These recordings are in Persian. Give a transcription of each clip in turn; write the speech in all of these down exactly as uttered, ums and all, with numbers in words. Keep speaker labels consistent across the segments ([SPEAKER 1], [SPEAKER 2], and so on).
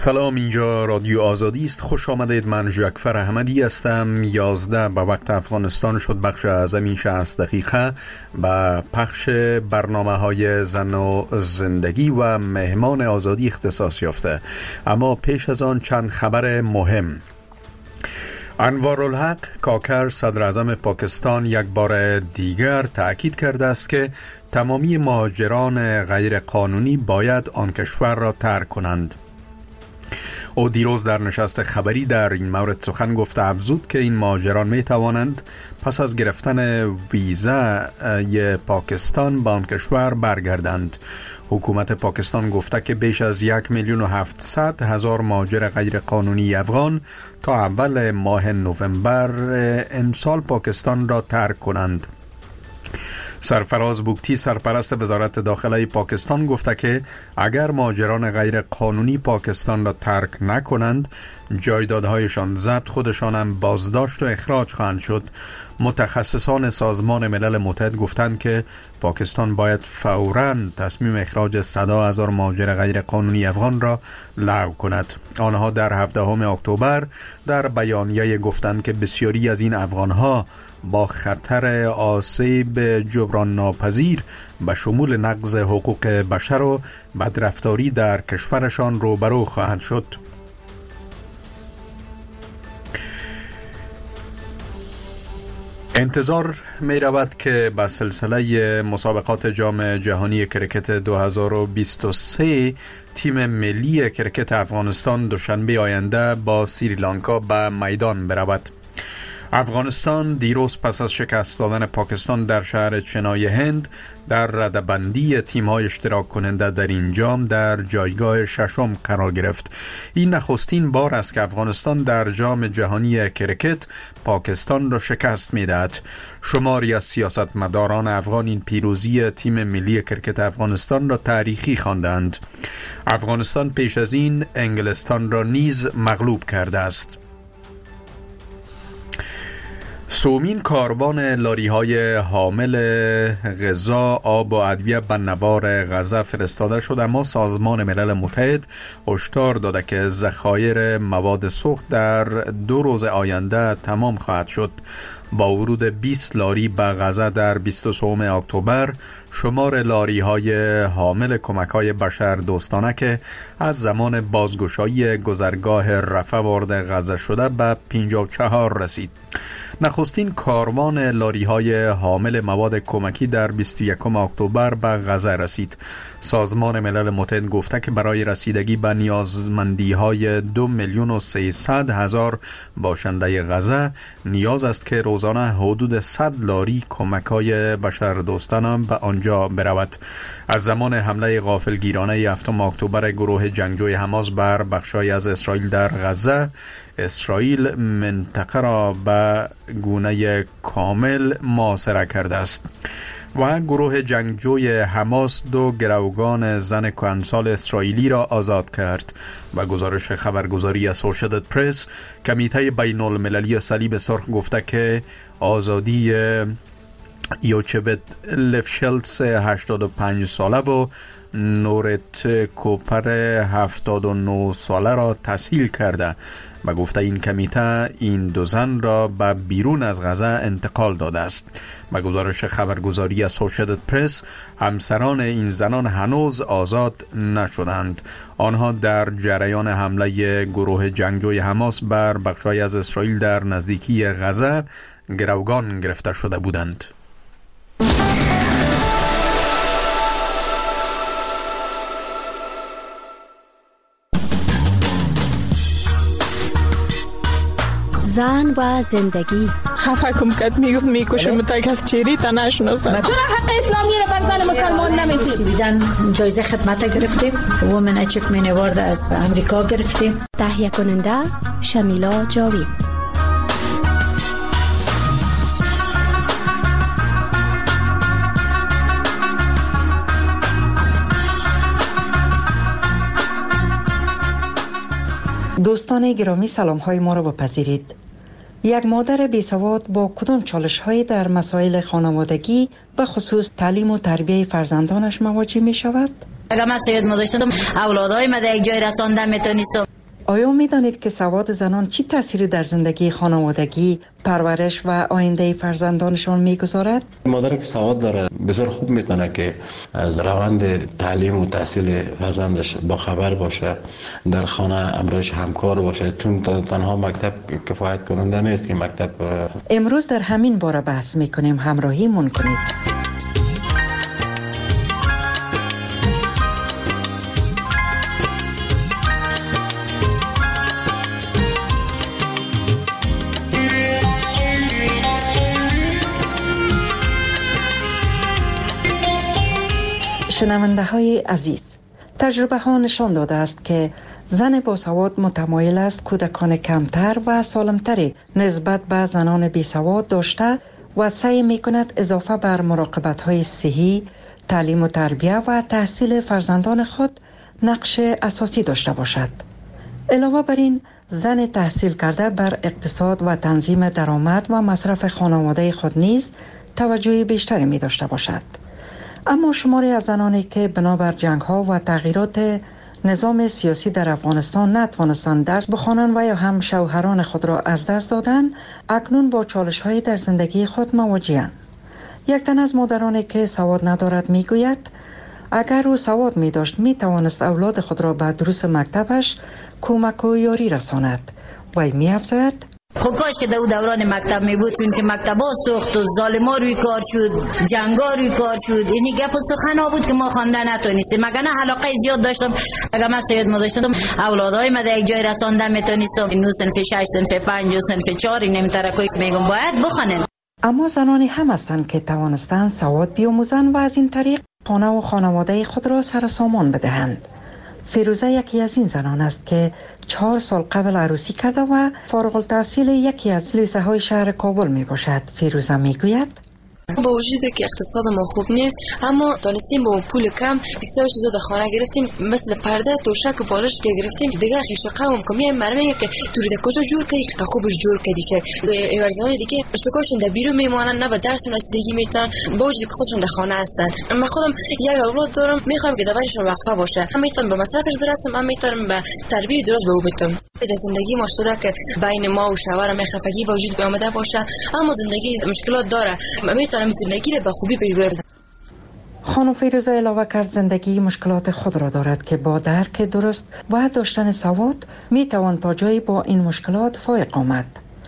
[SPEAKER 1] سلام، اینجا رادیو آزادی است. خوش آمدید. من جعفر احمدی هستم. یازده به وقت افغانستان شد بخش اعظمی شصت دقیقه و پخش برنامه های زن و زندگی و مهمان آزادی اختصاص یافته. اما پیش از آن چند خبر مهم. انوارالحق کاکر صدر اعظم پاکستان یک بار دیگر تأکید کرده است که تمامی مهاجران غیر قانونی باید آن کشور را ترک کنند. او دیروز در نشست خبری در این مورد سخن گفته افزود که این مهاجران می توانند پس از گرفتن ویزای پاکستان به آن کشور برگردند. حکومت پاکستان گفته که بیش از یک میلیون و هفتصد هزار مهاجر غیر قانونی افغان تا اول ماه نوامبر امسال پاکستان را ترک کنند. سرفراز بوگتی سرپرست وزارت داخله پاکستان گفته که اگر مهاجران غیر قانونی پاکستان را ترک نکنند جایدادهایشان ضبط، خودشان هم بازداشت و اخراج خواهند شد. متخصصان سازمان ملل متحد گفتند که پاکستان باید فوراً تصمیم اخراج صدها هزار مهاجر غیر قانونی افغان را لغو کند. آنها در هفدهم اکتبر در بیانیه گفتند که بسیاری از این افغانها با خطر آسیب جبران ناپذیر به شمول نقض حقوق بشر و بدرفتاری در کشورشان روبرو خواهند شد. انتظار می رود که به سلسله مسابقات جام جهانی کرکت دو هزار و بیست و سه تیم ملی کرکت افغانستان دوشنبه آینده با سریلانکا به میدان برود. افغانستان دیروز پس از شکست دادن پاکستان در شهر چنای هند در رده‌بندی تیم‌های اشتراک کننده در این جام در جایگاه ششم قرار گرفت. این نخستین بار است که افغانستان در جام جهانی کرکت پاکستان را شکست می‌دهد. شماری از سیاستمداران افغان این پیروزی تیم ملی کرکت افغانستان را تاریخی خواندند. افغانستان پیش از این انگلستان را نیز مغلوب کرده است. سومین کاروان لاری های حامل غذا، آب و ادویه به نوار غزه فرستاده شد، اما سازمان ملل متحد هشدار داده که ذخایر مواد سوخت در دو روز آینده تمام خواهد شد. با ورود بیست لاری به غزه در بیست و سوم اکتبر شمار لاری های حامل کمک های بشر دوستانه که از زمان بازگشایی گذرگاه رفح وارد غزه شده به پنجاه و چهار رسید. نخستین کاروان لاری های حامل مواد کمکی در بیست و یکم اکتبر به غزه رسید. سازمان ملل متحد گفته که برای رسیدگی به نیازمندی های دو میلیون و سیصد هزار باشنده غزه نیاز است که روزانه حدود صد لاری کمک های بشر دوستانه به آنجا برود. از زمان حمله غافلگیرانه هفتم اکتبر گروه جنگجوی حماس بر بخشای از اسرائیل در غزه، اسرائیل منطقه را به گونه کامل محاصره کرده است و گروه جنگجوی حماس دو گروگان زن کهنسال اسرائیلی را آزاد کرد. و گزارش خبرگزاری اسوشییتد پرس، کمیته بین المللی صلیب سرخ گفته که آزادی یوچبت لفشلتس هشتاد و پنج ساله و نورت کوپر هفتاد و نه ساله را تسهیل کرده و گفته این کمیته این دو زن را به بیرون از غزه انتقال داده است. و گزارش خبرگزاری اسوشییتد پرس، همسران این زنان هنوز آزاد نشدند. آنها در جریان حمله گروه جنگجوی حماس بر بخش‌های از اسرائیل در نزدیکی غزه گروگان گرفته شده بودند.
[SPEAKER 2] زن و زندگی.
[SPEAKER 3] خفه کم کت میگفت میکشم تک از چیری تا نشناسم.
[SPEAKER 4] چرا حق اسلامی رو بر زن مسلمان نمیدید؟
[SPEAKER 5] سویدن جایزه خدمت گرفتیم، وومن اچیومنت اوارد از امریکا گرفتیم.
[SPEAKER 2] تهیه کننده شمیلا جاوید.
[SPEAKER 6] دوستان گرامی، سلام های ما را بپذیرید. یک مادر بیسواد با کدام چالش هایی در مسائل خانوادگی به خصوص تعلیم و تربیه فرزندانش مواجه می شود؟
[SPEAKER 7] اگر من سید مداشتم اولادهای من در یک جای رساندم میتونستم.
[SPEAKER 6] آیا می دانید که سواد زنان چی تأثیری در زندگی خانوادگی، پرورش و آینده فرزندانشان می گذارد؟
[SPEAKER 7] مادر که سواد داره بسیار خوب میتونه که از روند تعلیم و تحصیل فرزندش با خبر باشه، در خانه امرش همکار باشه، چون تنها مکتب کفایت کننده نیست که مکتب.
[SPEAKER 6] امروز در همین باره بحث میکنیم، همراهی مون کنید. شنونده های عزیز، تجربه ها نشان داده است که زن باسواد متمایل است کودکان کمتر و سالمتری نسبت به زنان بی سواد داشته و سعی می کند اضافه بر مراقبت های صحی، تعلیم و تربیه و تحصیل فرزندان خود نقش اساسی داشته باشد. علاوه بر این، زن تحصیل کرده بر اقتصاد و تنظیم درآمد و مصرف خانواده خود نیز توجه بیشتری می داشته باشد. اما شماری از زنانی که بنابر جنگ ها و تغییرات نظام سیاسی در افغانستان نتوانستند درس بخوانند و یا هم شوهران خود را از دست دادند، اکنون با چالش های در زندگی خود مواجه‌اند. یک تن از مادرانی که سواد ندارد میگوید اگر او سواد می داشت می توانست اولاد خود را به دروس مکتبش کمک و یاری رساند. وی می افزاید:
[SPEAKER 8] خب کاش که دو دوران مکتب می بود، چون که مکتبا سوخت و ظالما روی کار شد، جنگا روی کار شد. اینی گپ و سخن ها بود که ما خوانده نتونستیم. مگر نه علاقه زیاد داشتم، اگر من سید ما داشتم اولادای ما در یک جای رسانده میتونستم. اینو صنف شش، صنف پنج و صنف چهار این نمیترکوی میگم باید بخونن.
[SPEAKER 6] اما زنانی هم هستند که توانستند سواد بیاموزند و از این طریق خانه و خانواده خود را سر سامان بدهند. فیروزه یکی از این زنان است که چهار سال قبل عروسی کرده و فارغ التحصیل یکی از لیسه های شهر کابل می باشد. فیروزه می گوید:
[SPEAKER 9] با وجود که اقتصاد ما خوب نیست، اما دانستیم با پول کم بسیار چیزا در خانه گرفتیم، مثل پرده، توشک و بالش که گرفتیم. دیگه خیش قوم کمی مرمه که توری د کجا جور کردی که خوبش جور کردی شه. ورزهای دیگه اشتکاشون در بیرون میمونن، نه به درس رسیدگی میتونن، با وجود که خودشون در خانه هستن. من خودم یک اولاد دارم، میخوام که دبرشون وقفه باشه. هم میتونم به مصرفش برسم، هم میتونم به تربیت درست به او بدم. در زندگی ما شده که بین ما و شوهرم خفگی وجود به آمده باشه، اما زندگی مشکلات داره. میتونم زندگی را به خوبی ببرم.
[SPEAKER 6] خانم فیروزه علاوه کرد زندگی مشکلات خود را دارد که با درک درست و داشتن سواد میتوان تا جایی با این مشکلات فائق آمد.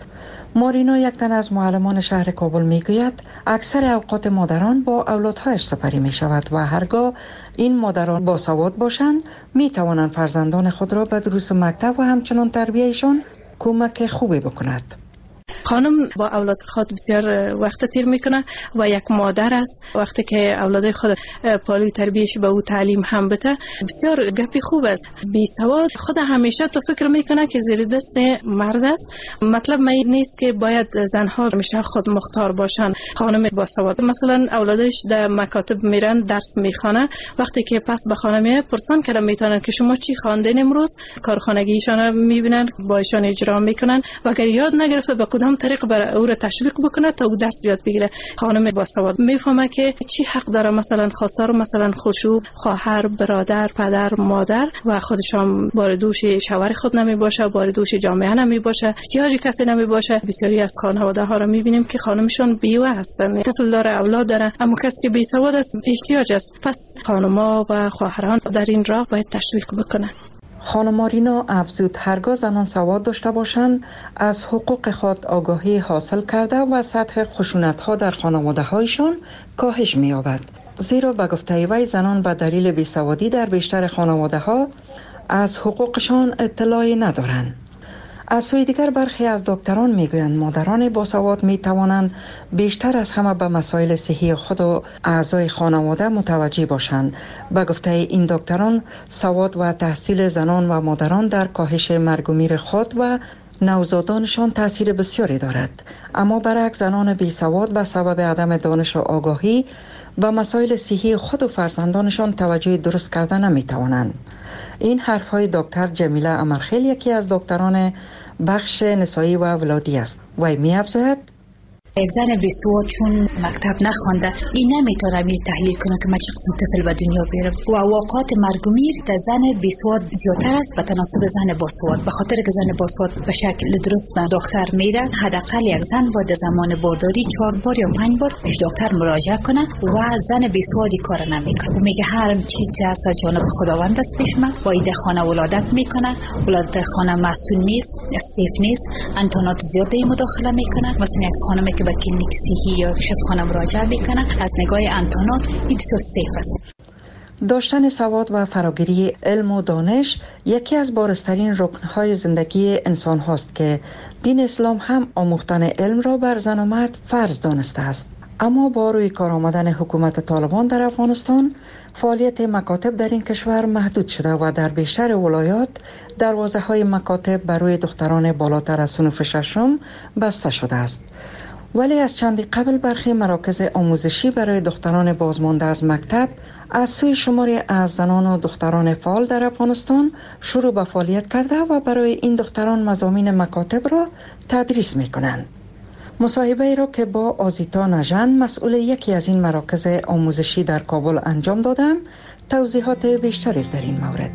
[SPEAKER 6] مارینا یک تن از معلمان شهر کابل میگوید اکثر اوقات مادران با اولادهایش سپری می شود و هرگاه این مادران با سواد باشند می توانند فرزندان خود را به دروس مکتب و همچنان تربیهشان کمک خوبی بکند.
[SPEAKER 3] خانم با اولاد خود بسیار وقت تیر میکنه و یک مادر است. وقتی که اولاد خود پالوی تربیتش به او تعلیم هم بده بسیار گپی خوب است. بی سواد خود همیشه تو فکر میکنه که زیر دست مرد است. مطلب می نیست که باید زنها همیشه خود مختار باشن. خانم با سواد مثلا اولادش در مکاتب میرن درس میخوانه، وقتی که پس به خانه میاد پرسان کردن میتونن که شما چی خواندین امروز، کارخانگیشان میبینن با ایشان اجرا میکنن و اگر یاد نگرفته به کدام طریق برای او را تشویق بکنه تا او درس یاد بگیره. خانم با سواد میفهمه که چی حق داره، مثلا خواستار مثلا خشوع، خواهر، برادر، پدر، مادر و خودشان بار دوش شوهر خود نمی باشه، بار دوش جامعه نمی باشه، احتیاج کسی نمی باشه. بسیاری از خانواده ها را میبینیم که خانمشون بیوه هستن، طفل داره، اولاد داره، اما کسی که بی سواد است احتیاج است. پس خانم‌ها و خواهران در این راه باید تشویق بکنن.
[SPEAKER 6] خانم مارینا افزود هرگاه زنان سواد داشته باشند از حقوق خود آگاهی حاصل کرده و سطح خشونت ها در خانواده هایشان کاهش می یابد. زیرا به گفته وی زنان به دلیل بیسوادی در بیشتر خانواده ها از حقوقشان اطلاعی ندارند. از سوی دیگر برخی از دکتران میگویند مادران باسواد می توانند بیشتر از همه به مسائل صحی خود و اعضای خانواده متوجه باشند. به گفته این دکتران سواد و تحصیل زنان و مادران در کاهش مرگ و میر خود و نوزادانشان تاثیر بسیاری دارد. اما برعکس زنان بی سواد به سبب عدم دانش و آگاهی به مسائل صحی خود و فرزندانشان توجه درست کردن نمی توانند. این حرفهای دکتر جمیله امرخیل یکی از دکتران بخش نسایی و ولادی است. وی می افزاید
[SPEAKER 5] یک زن بیسواد چون مکتب نخوانده این نمیتونه میر تحلیل کنه که من چه قسم طفل به دنیا بیارم و واقعات مرگ و میر در زن بیسواد زیادتر است به تناسب زن باسواد، به خاطر که زن باسواد به شکل درست به دکتر میره. حداقل یک زن باید زمان بارداری چهار بار یا پنج بار پیش دکتر مراجعه کنه و زن بیسوادی کار نمیکنه و میگه هر چیزی هست از جانب خداوند است پیش من. با ایده خانه ولادت میکنه، ولادت خانه مسئول نیست، سیف نیست، انتونات زیاده مداخله میکنه. مثلا یک خانمی که به کلینیک صحی یا شفاخانه مراجعه میکنه از نگاه انتونات این بسیار سیف است.
[SPEAKER 6] داشتن سواد و فراگیری علم و دانش یکی از بارزترین رکنهای زندگی انسان هاست که دین اسلام هم آموختن علم را بر زن و مرد فرض دانسته است. اما با روی کار آمدن حکومت طالبان در افغانستان فعالیت مکاتب در این کشور محدود شده و در بیشتر ولایات دروازه های مکاتب برای دختران بالاتر از صنف ششم بسته شده است. ولی از چندی قبل برخی مراکز آموزشی برای دختران بازمانده از مکتب از سوی شماری از زنان و دختران فعال در افغانستان شروع به فعالیت کرده و برای این دختران مضامین مکاتب را تدریس می کنند. مصاحبه ای را که با آزیتا نژند مسئول یکی از این مراکز آموزشی در کابل انجام دادم، توضیحات بیشتری در این مورد.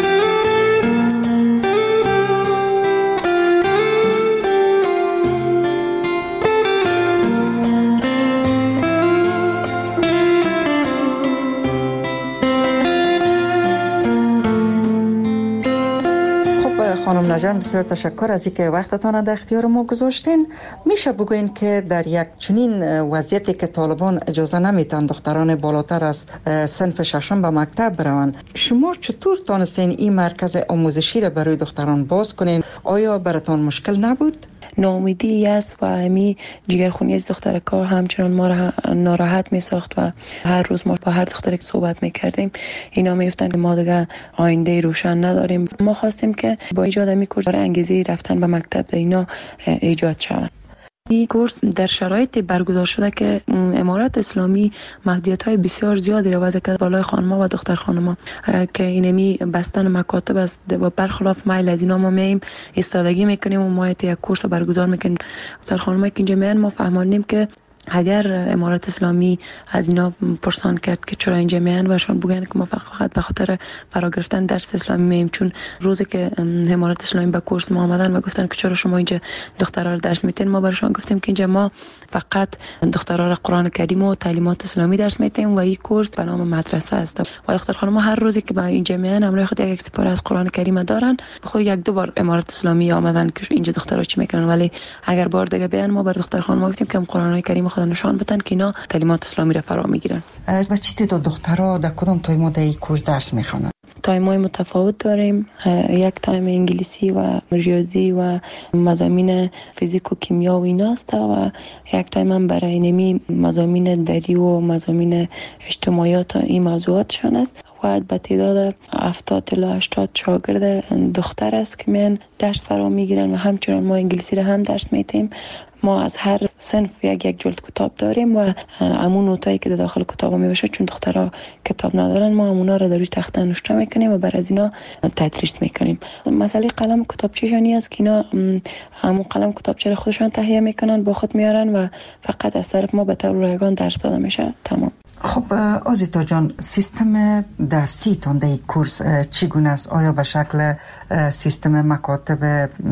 [SPEAKER 6] خانم نژند بسیار تشکر از اینکه وقتتان در اختیار ما گذاشتین. میشه بگوین که در یک چنین وضعیتی که طالبان اجازه نمیتن دختران بالاتر از صنف ششم به مکتب بروند، شما چطور تانستین این مرکز آموزشی را برای دختران باز کنین؟ آیا براتان مشکل نبود؟
[SPEAKER 10] ناامیدی است و همی جگرخونی از دخترکا همچنان ما را ناراحت می ساخت و هر روز ما با هر دختری که صحبت می کردیم اینا می گفتن که ما دیگه آینده روشن نداریم. ما خواستیم که با ایجاد می کورس انگیزه رفتن به مکتب اینا ایجاد شود. این کورس در شرایط برگزار شده که امارت اسلامی محدودیت‌های بسیار زیادی را وضع کرده بالای خانم‌ها و دختر خانم‌ها که اینمی بستن مکاتب است و برخلاف میل از اینا ما مییم ایستادگی میکنیم و ما یک کورس برگزار میکنیم. دختر خانم‌ها که اینجا میان ما فهمیدیم که اگر امارت اسلامی از اینا پرسان کرد که چرا اینجا میان و شون بگن که ما فقط به خاطر فرا گرفتن درس اسلامی مییم، چون روزی که امارت اسلامی به کورس ما آمدن و گفتن که چرا شما اینجا دخترها رو درس میتین، ما براشون گفتیم که اینجا ما فقط دخترها را قرآن کریم و تعلیمات اسلامی درس میتیم و این کورس به نام مدرسه است و دختر خانم هر روزی که به اینجا میان همراه خود یک سپاره از قرآن کریم دارن. خود یک دو بار امارت اسلامی آمدن که اینجا دخترها چی میکنن، ولی اگر بار دیگه بیان ما بر دختر خانم گفتیم که قرآن کریم خدا نشان بدن که اینا تعلیمات اسلامی را فرا میگیرن.
[SPEAKER 6] و چه تعداد دخترها در کدام تایم در این کورس درس میخوانند؟
[SPEAKER 10] تایم‌های متفاوت داریم. یک تایم انگلیسی و ریاضی و مضامین فیزیک و کیمیا و ایناست و یک تایم هم برای نمی مضامین دری و مضامین اجتماعیات این موضوعاتشان است و به تعداد هفتاد تا هشتاد شاگرد دختر است که میان درس فرا میگیرن و همچنان ما انگلیسی را هم درس میتیم. ما از هر صنف یک یک جلد کتاب داریم و همون نوتایی که در داخل کتاب می باشه، چون دخترها کتاب ندارن ما همونا را در روی تخته نوشته میکنیم و بر از اینا تدریس میکنیم. مسئله قلم کتابچه‌شانی است که اینا همون قلم کتابچه را خودشان تهیه میکنن با خود میارن و فقط از طرف ما به طور رایگان درس داده میشه. تمام.
[SPEAKER 6] خب آزیتا جان، سیستم درسی تان در این کورس چگونه است؟ آیا به شکل سیستم مکاتب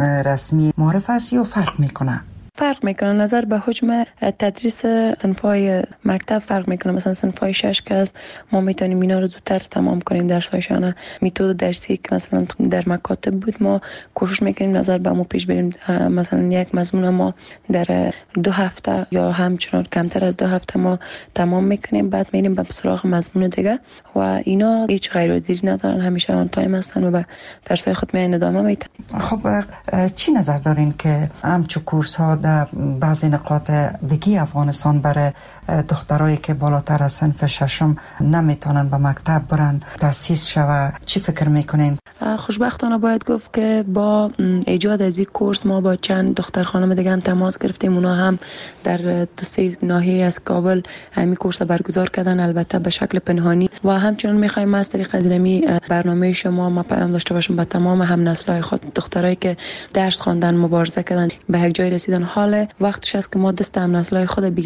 [SPEAKER 6] رسمی معرف است یا فرق میکنه؟
[SPEAKER 10] فرق میکنه. نظر به حجم تدریس صنف‌های مکتب فرق میکنه. مثلا صنف‌های شش که از ما میتونیم اینا رو زودتر تمام کنیم درس‌هایشان. متد درسی که مثلا در مکاتب بود ما کوشش میکنیم نظر به ما پیش بریم. مثلا یک مضمون ما در دو هفته یا همچنان کمتر از دو هفته ما تمام میکنیم، بعد میریم به سراغ مضمون دیگه و اینا هیچ غیرحاضری ندارن، همیشه آن تایم هستن و به درس‌های خود میان ادامه میدن.
[SPEAKER 6] خب چی نظر دارین که همچون کورس ها در بعضی نقاط دیگه افغانستان برای دخترایی که بالاتر از صنف ششم نمیتونن به مکتب برن تأسیس شوه؟ چی فکر میکنین؟
[SPEAKER 10] خوشبختانه باید گفت که با ایجاد از این کورس ما با چند دختر خانم دیگه هم تماس گرفتیم. اونا هم در دو سه ناحیه از کابل همین کورس برگزار کردن، البته به شکل پنهانی و همچنان میخوایم از طریق از برنامه شما ما پیام داشته باشیم با تمام هم نسل‌های خود، دخترایی که درس خواندن، مبارزه کردن، به یک جای رسیدن، حال وقتش است که ما دست هم نسلای خود